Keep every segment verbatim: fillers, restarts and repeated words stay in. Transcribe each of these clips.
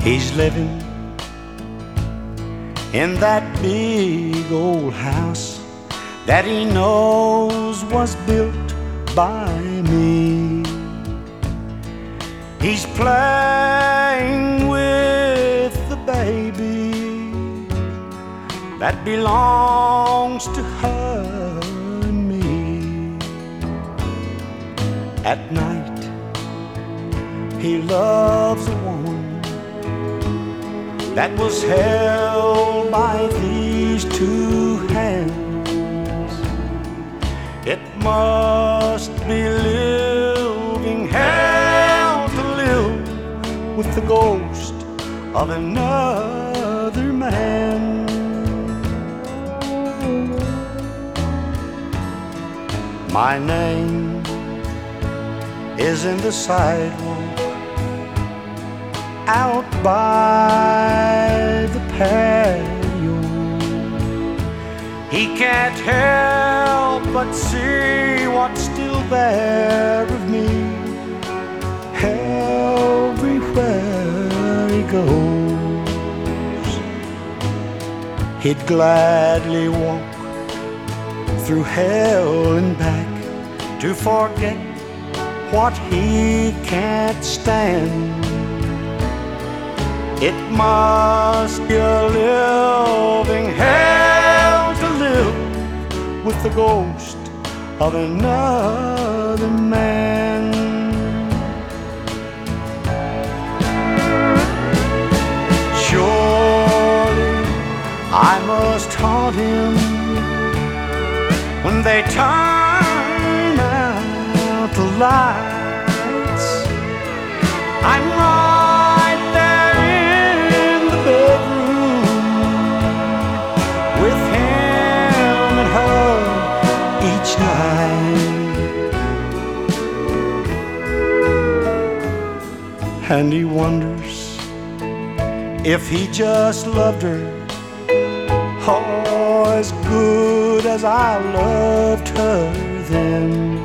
He's living in that big old house that he knows was built by me. He's playing with the baby that belongs to her and me. At night, he loves a woman that was held by these two hands. It must be living hell to live with the ghost of another man. My name is in the sidewalk out by the patio. He can't help but see what's still there of me everywhere he goes. He'd gladly walk through hell and back to forget what he can't stand. It must be a living hell to live with the ghost of another man. Surely I must haunt him when they turn out the lights. I'm right there in the bedroom with him and her each night. And he wonders if he just loved her, oh, as good as I loved her then.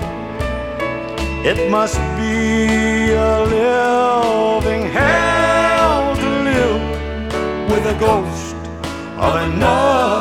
It must be a living hell to live with a ghost of another